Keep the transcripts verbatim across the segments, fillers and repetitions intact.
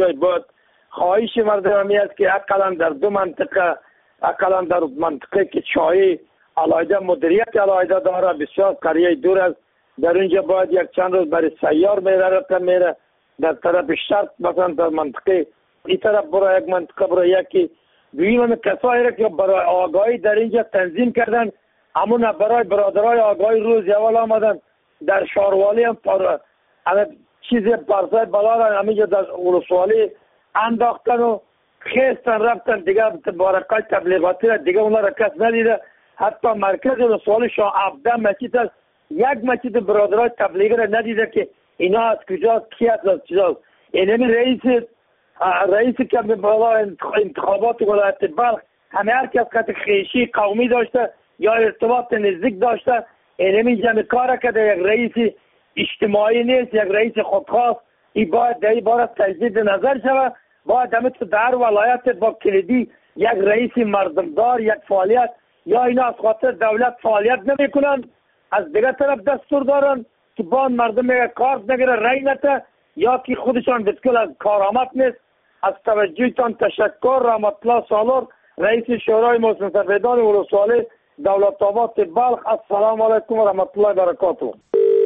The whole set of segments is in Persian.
جای بود. خواهش مردم است که اقلا در دو منطقه، اقلا در منطقه که چای علایده مدیریت علایده داره، بسیار قریه دور است، در اینجا باید یک چند روز برای سیار میره میره در طرف شرق، مثلا در منطقه این طرف برای یک منطقه برای یکی دویم کسایی را که برای آگاهی در اینجا تنظیم کردن، همون برای برادرای آگاهی روز اول آمدن در شاروالی هم پر چیز پرسای بلا را همینجا در ولسوالی انداختن و خیستن رفتن دیگه بارقای تبلیغاتی را دیگه اونا را کس ندیده. حتی مرکز ولسوالی شاه عبده مسجد است، یک مسجد برادرای تبلیغی را ندیده که اینا از کجاست، کی است، از کجاست. اینمی رئیس رئیس که بالا انتخابات ولایت بلخ همه هر کس خط خیشی قومی داشته یا ارتباط نزدیک داشته، اینمی جمع کار کرده. یک رئیس اجتماعی نیست، یک رئیس خودخواست. این باید در این باره تجدید نظر شود. باید همه تو در ولایت با کلیدی یک رئیس مردمدار، یک فعالیت، یا اینا از خاطر دولت فعالیت نمی کنن، از دیگه طرف دستور دارن که با مردم میگه کارت نگیره رای نده، یا که خودشان بسکل از کارآمد نیست. از توجهتان تشکر. رحمت الله سالار، رئیس شورای مستفیدان ولسوالی دولت آباد بلخ. السلام علیکم و رحمت الله برکاته.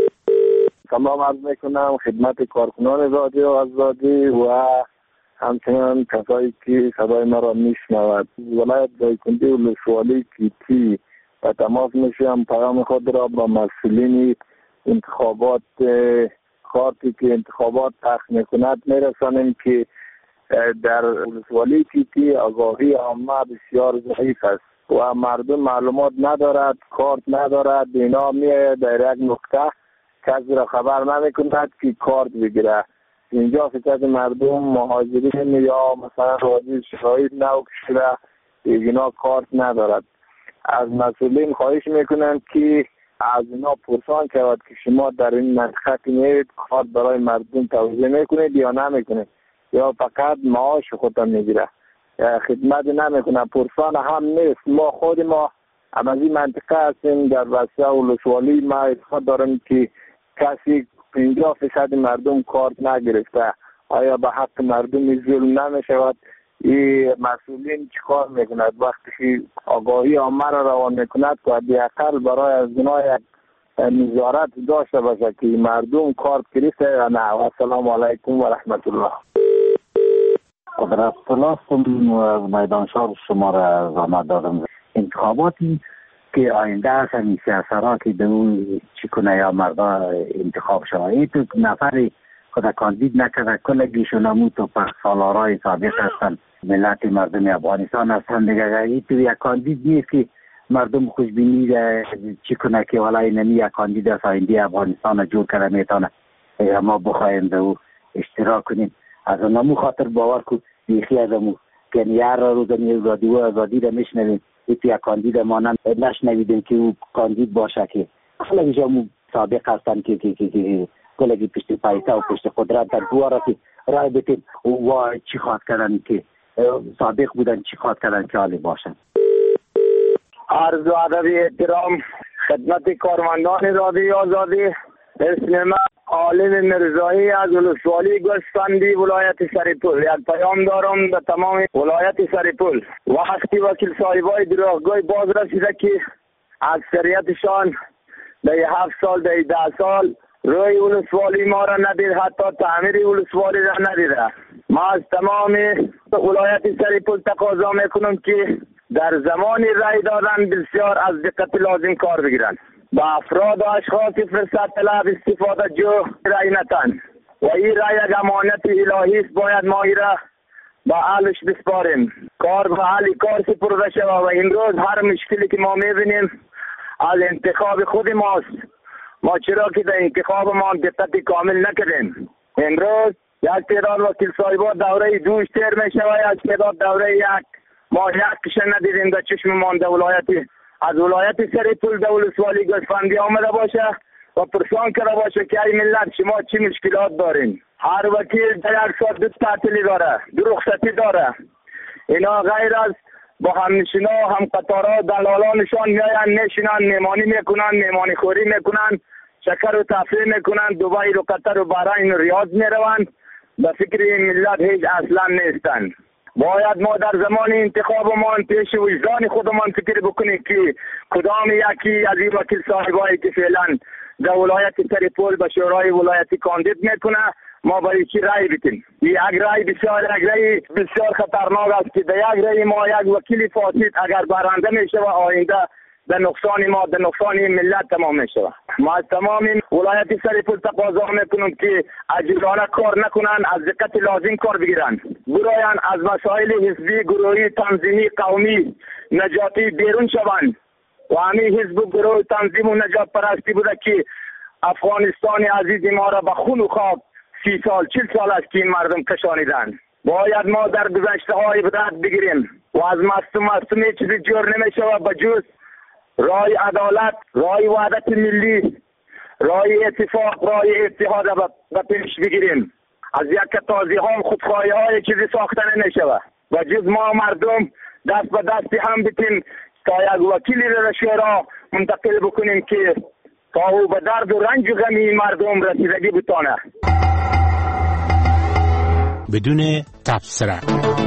سلام عرض میکنم خدمت کارکنان رادیو آزادی و همچنان کسایی که صدای مرا میشنود. ولایت دایکنده ولسوالی کیتی و تماس میشم پیام خود را با مسئولین انتخابات کارتی که انتخابات پخش میکند میرسانیم که در ولسوالی کیتی آگاهی عامه بسیار ضعیف است و مردم معلومات ندارد، کارت ندارد. اینا میآید در یک نقطه کسی را خبر نمیکند که کارت بگیره. اینجا فکر مردم مهاجرین یا مثلا راضی شهید نو کشیده اینا کارت ندارد. از مسئولین خواهش میکنند که از اینا پرسان شود که شما در این منطقه که میرید کارت برای مردم توزیع میکنید یا نمیکنید، یا فقط معاش خودت میگیره، خدمت نمیکنه. پرسان هم نیست. ما خود ما هم از این منطقه هستیم در وسیع ولسوالی. ما اعتقاد دارم که کسی پنجاه درصد مردم کارت نگرفته. آیا به حق مردم ظلم نمیشود؟ این مسئولین چیکار میکند وقتی که آگاهی عامه را روان میکند که حداقل برای از اینا یک نظارت داشته باشه که مردم کارت گرفته یا نه. و السلام علیکم و رحمت الله. قدرت الله از میدان شهر شما را زحمت دادم. انتخاباتی که آینده هست این سیاست که دو چی کنه یا مردا انتخاب شده. این تو نفری خود کاندید نکرده، کلگیشون همون تو پخ سالارای سابق هستن، ملت مردم افغانستان هستن دیگه. این تو یک کاندید نیست که مردم خوشبینی چی کنه که والا اینمی یک کاندید از آینده افغانستان جور کرده میتونه ما بخوایم دو اشتراک کنیم. از اونمو خاطر باور کن بیخی از امو که هر روز می رادیو آزادی را میشنویم ایتی یک کاندید ما نشنویدیم که او کاندید باشه که اصلا جامو سابق هستن که که که کلگی پشت پایتا و پشت قدرت در دوارا که رای بتیم و چی خواد کردن که سابق بودن چی خواد کردن که حالی باشن. عرض و ادب احترام خدمت کارمندان رادیو آزادی. اسم من عالم مرزایی از ولسوالی گوسفندی ولایت سرپل. یک پیام دارم به تمام ولایت سرپل. وقتی وکیل صاحبای دروغگوی باز رسیده که اکثریتشان در هفت سال در ده سال روی ولسوالی ما را ندید، حتی تعمیر ولسوالی را ندیده. ما از تمام ولایت سرپل تقاضا میکنم که در زمان رای دادن بسیار از دقت لازم کار بگیرن. با افراد و اشخاص فرصت طلب استفاده جو رای نتن و این رای یک امانت الهی است. باید ما این را با اهلش بسپاریم. کار به اهل کار سپرده شود و این روز هر مشکلی که ما میبینیم از انتخاب خود ماست. ما چرا که در انتخاب ما دقت کامل نکردیم. امروز یک تعداد وکیل صاحبا دوره دوش تیر می شود، یک تعداد دوره یک ما یک کشن ندیدیم در چشم ما در ولایتی از ولایت سرپل در ولسوالی گوسفندی آمده باشه و پرسان کرده باشه که ای ملت شما چی مشکلات دارین. هر وکیل در یک سال دو تعطیلی داره، دو رخصتی داره. اینا غیر از با همنشینا و هم قطارا دلالانشان میاین نشینن، میمانی میکنن، میمانی خوری میکنن، شکر و تفریح میکنن، دبی و قطر و بحرین و ریاض میروند به فکر این ملت هیچ اصلا نیستند. باید ما در زمان انتخابمان پیش وجدان خودمان فکر بکنیم که کدام یکی از این وکیل صاحبایی که فعلا در ولایت سرپول به شورای ولایتی کاندید میکنه ما برای چی رای بدیم؟ یک رای بسیار یک رای بسیار خطرناک است که در یک رای ما یک وکیل فاسد اگر برنده میشه و آینده در نقصان ما در نقصان این ملت تمام میشه. ما از تمام این ولایت سرپول تقاضا میکنم که عاجلانه کار نکنن، از دقت لازم کار بگیرن، براین از مسائل حزبی، گروهی، تنظیمی، قومی، نجاتی بیرون شوند و همین حزب و گروه تنظیم و نجات پرستی بوده که افغانستان عزیز ما را به خون و خواب سی سال چل سال است که این مردم کشانیدن. باید ما در گذشته های بدرد بگیریم و از مستم مستم چیزی جور نمیشه و بجوز رای عدالت، رای وحدت ملی، رای اتفاق، رای اتحاد به پیش بگیریم. از یک تازی ها خودخواهی های چیزی ساخته نمیشه و جز ما مردم دست به دستی هم بتیم تا یک وکیلی را شورا منتقل بکنیم که تا او به درد و رنج و غم مردم رسیدگی بتانه. بدون تبصره.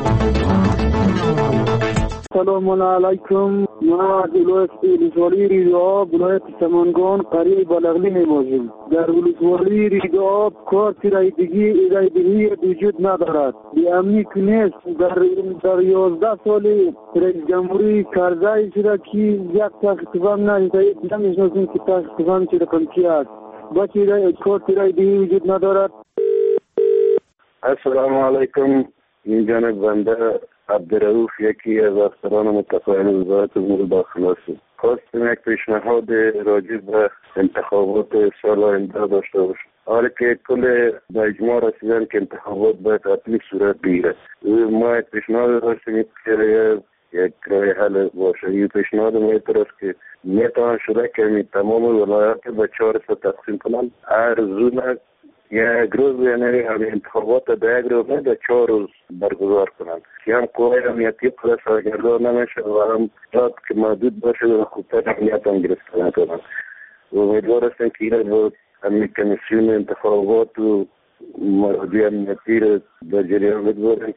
سلام علیکم. ما از ولسوالی ریگاب ولایت سمنگان قریه بلغلی میباشیم. در ولسوالی ریگاب کارت رایدگی رایدگی وجود ندارد. بی امنی کنیست در در یازده سال رئیس جمهوری کرزی شده که یک تختفان نشده نمیشناسیم که تختفان چه رقم چی است. بچه رای کارت رایدگی وجود ندارد. السلام علیکم. این جانب بنده عبدالرؤوف یکی از افسران متقاعد وزارت امور داخله است. خواستم یک پیشنهاد راجع به انتخابات سال آینده داشته باشم. حالا که کل به اجماع رسیدن که انتخابات باید حتمی صورت بگیرد. ما یک پیشنهاد داشتیم که یک راه حل باشه. این پیشنهاد ما است که میتوان شده که تمام ولایات به چهار سه تقسیم کنند. هر زون یک روز یعنی همین انتخابات در یک روز نه در چهار روز برگزار کنند که هم قوای امنیتی پر سرگردان نمیشه و هم داد که محدود باشه و خوبتر امنیت هم گرفته نکنند. امیدوار هستم که این رو همین کمیسیون انتخابات و مراجع امنیتی رو در جریان بگذارند.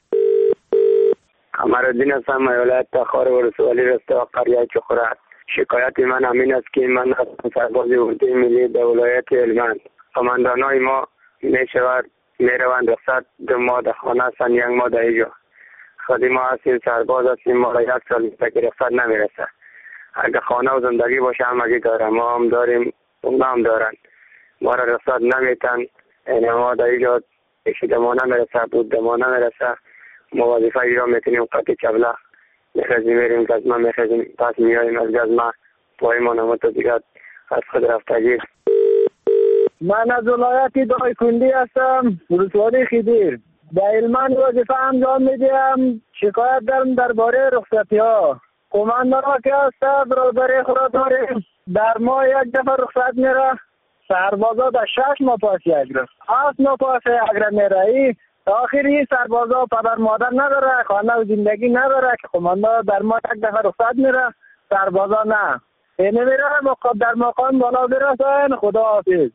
قمرالدین هستم، ولایت تخار ولسوالی رسته قریه چخوره. شکایت من همین است که من هستم سرباز اردوی ملی در ولایت هلمند. قماندانای ما می شود می روند رخصت دو ماه در خانه هستند، یک ماه در اینجا. خودی ما هستیم سرباز هستیم، ما را یک سال میشه که رخصت نمیرسه. اگه خانه و زندگی باشه همگی داره، ما هم داریم اونا هم دارن. ما را رخصت نمیتن، یعنی ما در اینجا اشیده ما نمیرسه، بود ما نمیرسه. ما وظیفه ایران میتونیم قطع چبله میخوزیم میریم گزمه میخوزیم پس میاییم از گزمه پای ما نموت دیگر از خود رفتگی. من از ولایت دایکندی هستم، ولسوالی خیدیر. در هلمند وظیفه انجام میدیم. شکایت دارم درباره رخصتی ها. قماندان ها که هست برادری خود داریم، در ماه یک دفعه رخصت میره. سربازا در شش ماه پاس یک روز، هفت ماه پاس یک روز میره. ای آخری سربازا پدر مادر نداره، خانه و زندگی نداره که قماندان در ماه یک دفعه رخصت میره، سربازا نه. اینه میره در مقام بالا برسن. خدا حافظ.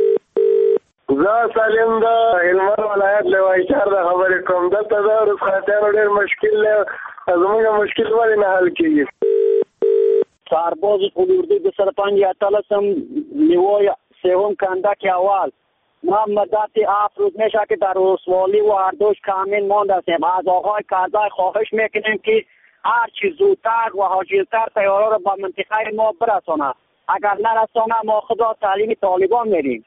زه سالم دا هلمند ولایت لوای شهر د خبرې کوم. دلته د رخصتیانو ډېر مشکل دی، زموږ مشکل ولې نه حل کېږي؟ سرباز قلوردی به سر پنج اتلسم نیوی سوم کندک اول. ما مدت هفت روز میشه که در ولسوالی و اردوش کامل مانده هستیم. از آقای کرزی خواهش میکنیم که هر چی زودتر و عاجلتر طیاره را به منطقه ما برسانه. اگر نرسانه ما خدا تعلیم طالبان میریم.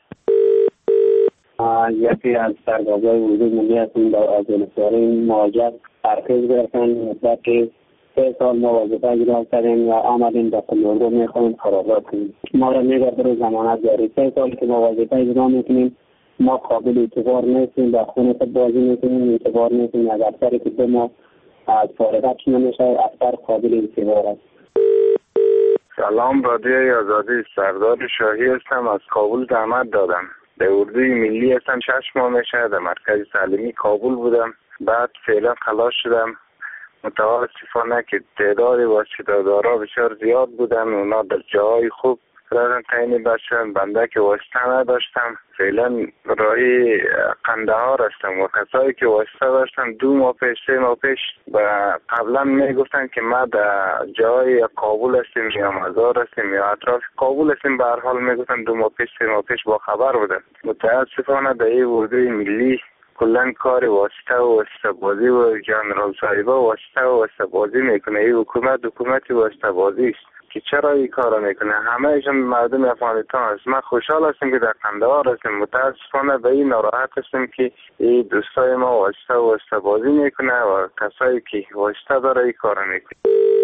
یکی از سربازای وجود ملی هستیم در ولسوالی مهاجر ترکیز گرفتن. مدت که سه سال ما وظیفه اجرا کردیم و آمدیم در قلوردو میخوایم خرابات کنیم. ما را میگرد رو ضمانت داری. سه سال که ما وظیفه اجرا میکنیم ما قابل اعتبار نیستیم، در خونه خود بازی میکنیم، اعتبار نیستیم. از افسری که دو ما از فارغت نمیشه افسر قابل اعتبار است. سلام، رادیوی آزادی، سردار شاهی هستم، از کابل زحمت دادم. در اردوی ملی هستم، شش ماه میشه در مرکز تعلیمی کابل بودم. بعد فعلا خلاص شدم. متاسفانه که تعداد واسطه‌دارا بسیار زیاد بودن، اونا در جاهای خوب واسطه تعیین داشتن، بنده که واسطه نداشتم. فعلا رای قندهار هستم و کسایی که واسطه داشتن دو ماه پیش سه ماه پیش و قبلا میگفتن که ما در جای کابل هستیم یا مزار هستیم یا اطراف کابل هستیم. به هر حال میگفتن دو ماه پیش سه ماه پیش با خبر بودن. متاسفانه در این اردوی ملی کلن کار واسطه و واسطه بازی و جنرال صاحبه واسطه و واسطه بازی میکنه. این حکومت حکومتی واسطه بازی است که چرا این کارا میکنه. همه ایشان مردم افغانستان است. ما خوشحال هستیم که در قندهار هستیم، متاسفانه به این ناراحت هستیم که این دوستای ما واسطه و واسطه بازی میکنه و کسایی که واسطه داره این کارا میکنه.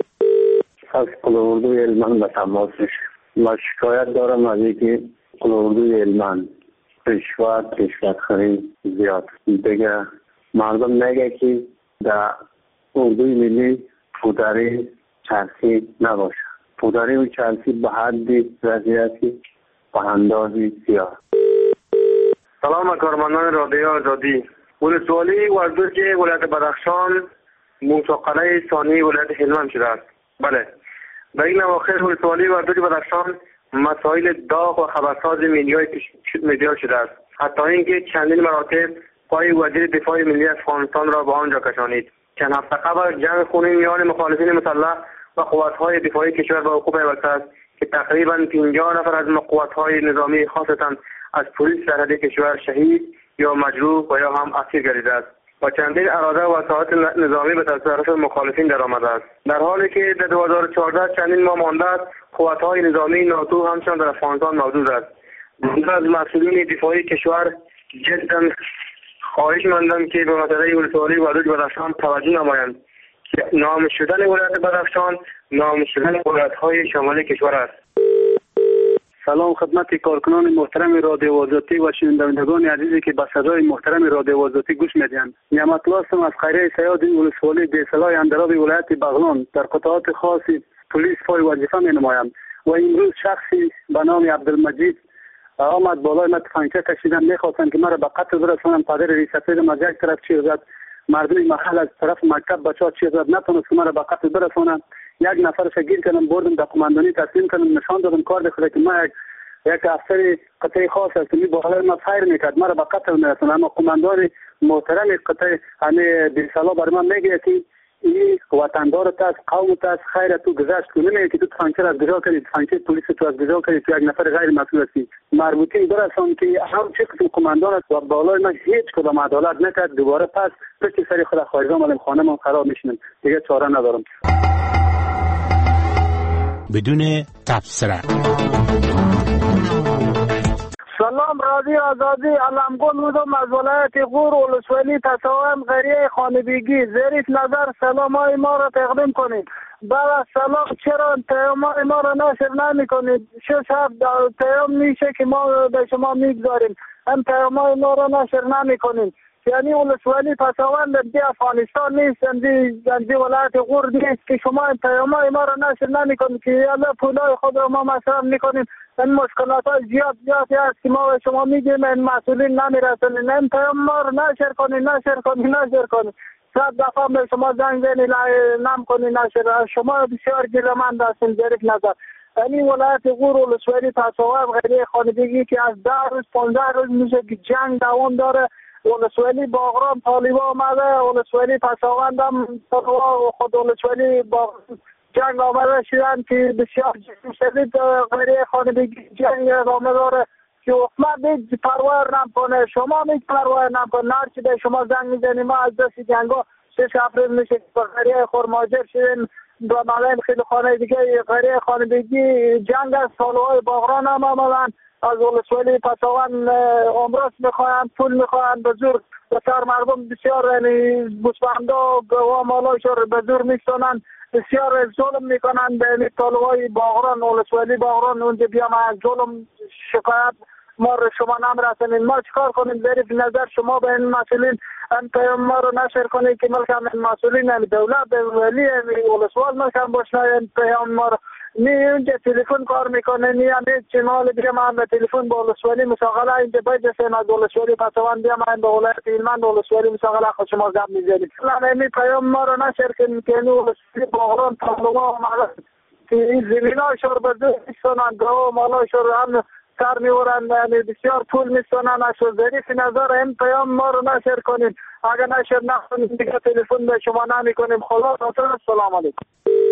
از قلوردوی علمان به تماسش ما شکایت دارم از اینکه قلوردوی علمان رشوت رشوت خری زیاد دیگه. مردم میگه که در اردوی ملی پودری چرخی نباشه. پودری و چرخی به حدی وضعیتی به اندازی سیاه. سلام کارمندان رادیو آزادی. ولسوالی وردوج ولایت بدخشان مساقله ثانی ولایت هلمند شده است. بله، در این اواخر ولسوالی وردوج بدخشان مسائل داغ و خبرساز میدیا شده است. حتی اینکه چندین مراتب پای وزیر دفاع ملی افغانستان را به آنجا کشانید. چند هفته قبل جنگ خونین میان مخالفین مسلح و قوت‌های دفاعی کشور به وقوع پیوسته است که تقریباً پنجاه نفر از قوت‌های نظامی خاصتاً از پلیس سرحدی کشور شهید یا مجروح و یا هم اسیر گردیده است و چندین اراده و ساحات نظامی به تصرف مخالفین درآمده است. در حالی که در دو هزار و چهارده چندین ماه مانده است قوت‌های نظامی ناتو همچنان در افغانستان موجود است. از مسئولین دفاعی کشور جداً خواهش مندم که به مسئله ولسوالی وردوج بدخشان توجه نمایند که نام شدن ولایت بدخشان نام شدن ولایت‌های شمالی کشور است. سلام خدمت کارکنان محترم رادیو آزادی و شنوندگان عزیزی که به صدای محترم رادیو آزادی گوش میدهند. نعمت الله هستم از خیریه سیاد ولسوالی دیسلای اندراب ولایت بغلان در قطعات خاصی پلیس فای وظیفه می‌نمایم و امروز شخصی به نام عبدالمجید آمد بالای من تفنگچه کشیدن می‌خواستند که مرا به قتل برسانند. پدر ریسفید ما یک طرف چیز زد، مردم محل از طرف مکتب بچه‌ها چیز زد، نتونست مرا به قتل برسانند. یک نفرش گیر کردم بردم در قماندانی تسلیم کردم، نشان دادم کار بخوره که ما یک یک افسر قطعه خاص است که بالای ما فایر میکرد مرا به قتل میرسونه. اما قماندان محترم قطعه همه بیسلا بر من میگه که این وطندارت است، قومت است، خیر تو گذشت کنی نمیگه که تو تفنگچه از گذار کردی، تفنگچه پلیس تو از گذار کردی، تو یک نفر غیر مسئول هستی. مربوطین برسان که هم چه قسم قماندان است و بالای من هیچ کدام عدالت نکرد. دوباره پس پشت سر خود خارج آمدم خانه من خراب میشنم، دیگه چاره ندارم. بدون تبصره. سلام رادیو آزادی. علمگل بودم از ولایت غور ولسوالی تصاویم قریه خانبیگی. زیرش نظر سلام های ما را تقدیم کنید. بعد سلام چرا پیام های ما را نشر نمی کنید؟ شش هفت پیام میشه که ما به شما میگذاریم، هم پیام های ما را نشر نمی کنید. یعنی ولسوالی پسوند دی افغانستان نیست، دی دی ولایت غور نیست که شما این پیام های ما را نشر نمی کنید که یالا پولای خود را ما مصرف میکنیم. این مشکلات های زیاد زیادی هست که ما به شما میگیم این مسئولین نمیرسونید. این پیام ما را نشر کنید نشر کنید نشر کنید. صد دفعه به شما زنگ زنید نم کنید نشر. شما بسیار گیلمند هستید. ظریف نظر یعنی ولایت غور ولسوالی تصاویم غیره خانگی که از ده روز پانزده روز میشه که جنگ دوام داره. ولسوالی باغران طالبا آمده، ولسوالی پساوند هم خود ولسوالی با جنگ آمده شدن که بسیار شدید غیره خانگی جنگ ادامه داره که حکومت هیچ پروا نمیکنه. شما هیچ پروا نمیکنه. هرچی به شما زنگ میزنیم ما از دست جنگا شش اپریل میشه که غیره خورماجر شدن با ملایم خیلی خانه دیگه غیره خانگی جنگ از سالوهای باغران هم آمدن. از ولسوالی پساوند امراض میخواهند، پول میخواهند به زور بسیار مردم بسیار یعنی بسبنده و مالایش را به زور میکنند، بسیار ظلم میکنند به طالبای باغران ولسوالی باغران. اونجا بیام از ظلم شکایت ما رو شما نمیرسونید. ما چیکار کنیم؟ ظریف نظر شما به این مسئولین این پیام ما رو نشر کنید که ملکم این مسئولین این دولت ولی ولسوال ملکم باشنه این پیام ما رو نی اونجا تلفن کار میکنه نی همه چنال بیا من به تلفن با ولسوالی مساقله اینجا بجسیم از ولسوالی پسوان بیا من به ولایت ایلمند ولسوالی مساقله خود شما زب میزنید. همه پیام ما رو نشر کنید که این ولسوالی باغران طالبا آمده این زمین هاشون به زور میستانن، گاه و مالاشون هم سر میورن، یعنی بسیار پول میستانن. اشو ظریف نظر این پیام ما رو نشر کنین، اگر نشر نکنین دیگه تلفن به شما نمی کنیم. خلاص السلام علیکم.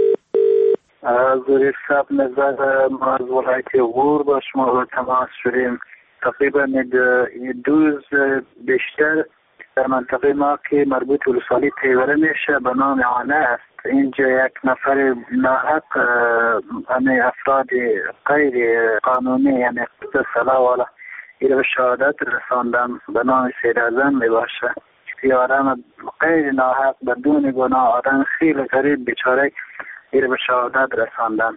ظریف صاحب نظر ما از ولایت غور با شما تماس شدیم. تقریبا دو روز بیشتر در منطقه ما که مربوط به ولسوالی تیوره میشه به نام عانه است. اینجا یک نفر ناحق همه افراد غیر قانونی یعنی قصد صلاح والا ایره به شهادت رساندن به نام سید اعظم می باشه. یه آدم غیر ناحق بدون گناه، آدم خیلی غریب بیچاره ایره به شهادت رساندن.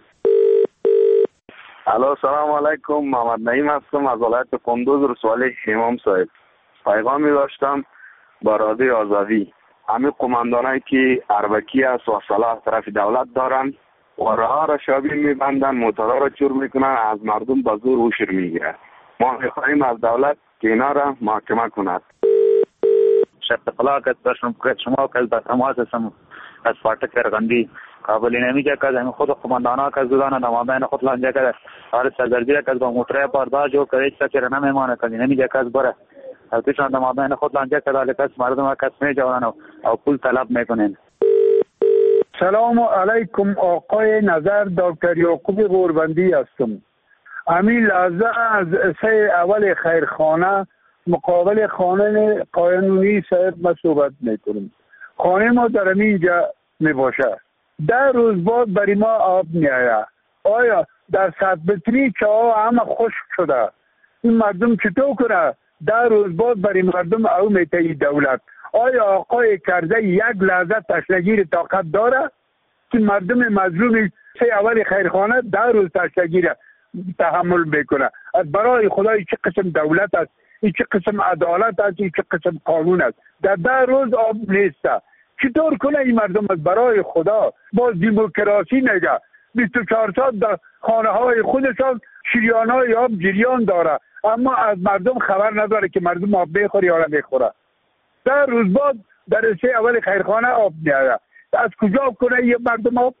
الو سلام علیکم، محمد نعیم هستم از ولایت کندوز رسوالی امام صاحب. پیغامی داشتم با رادیو آزادی. همه قماندانایی که اربکی است و صلاح طرف دولت دارن و راه را شابی میبندن، موتورها را چور میکنن، از مردم با زور وشر میگیرن. ما میخواهیم از دولت که اینا را محاکمه کند. شرط اطلاق از شما که از تماس هستم از فاٹک ارغندی کابلی نمیجا که همین خود قماندانا که زدان نمابین خود لانجا که آره سردردی که با موتره پاردا جو که ایچ کچه را نمیمانه که نمیجا که از بره از پیشان نمابین خود لانجا که دالی کس مردم ها کس میجوانن و پول طلب میکنین. سلام علیکم، آقای نظر دکتر یعقوب غوربندی هستم. امین لحظه از سه اول خیرخانه مقابل خانه قانونی صاحب ما صحبت میکنیم. خانه ما در اینجا می باشه. در روز بعد برای ما آب میآید. آیا در سطبتری چاه همه خشک شده، این مردم چطور کنه؟ در روز بعد برای مردم او میتایی دولت. آیا آقای کرزی یک لحظه تشنگیر طاقت داره که مردم مظلوم سه اول خیرخانه در روز تشنگیر تحمل بکنه؟ از برای خدای چه قسم دولت است، این چه قسم عدالت است، این چه قسم قانون است؟ در ده روز آب نیست. چطور کنه این مردم؟ از برای خدا باز دموکراسی نگه. بیست و چهار ساعت در خانه های خودشان شریان های آب جریان داره، اما از مردم خبر نداره که مردم آب بخوره یا نمیخوره. در روز بعد در سه اول خیرخانه آب نیاره. از کجا کنه یه مردم آب؟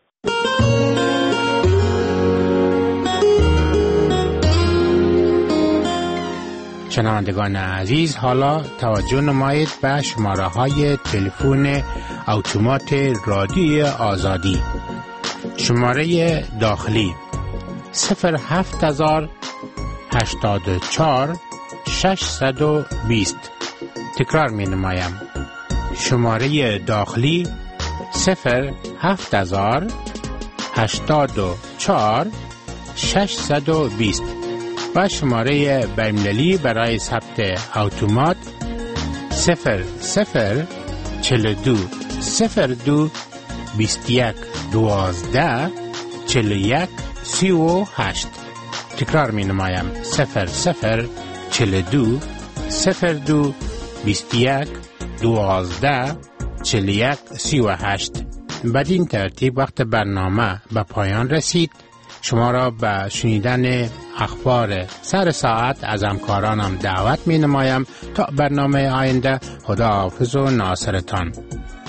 شنوندگان عزیز، حالا توجه نمایید به شماره های تلفن اتومات رادیو آزادی. شماره داخلی صفر هفت هزار هشتاد و چهار ششصد و بیست. تکرار می نمایم. شماره داخلی صفر هفت هزار هشتاد و چهار ششصد و بیست و شماره بین‌المللی برای ثبت اتومات صفر صفر چهل و دو صفر دو بیست و یک دوازده چهل و یک سی و هشت. تکرار می نمایم. صفر صفر چهل و دو صفر دو بیست و یک دوازده چهل و یک سی و هشت. بدین ترتیب وقت برنامه به پایان رسید. شما را به شنیدن اخبار سر ساعت از همکارانم دعوت می نمایم تا برنامه آینده. خدا حافظ و ناصرتان.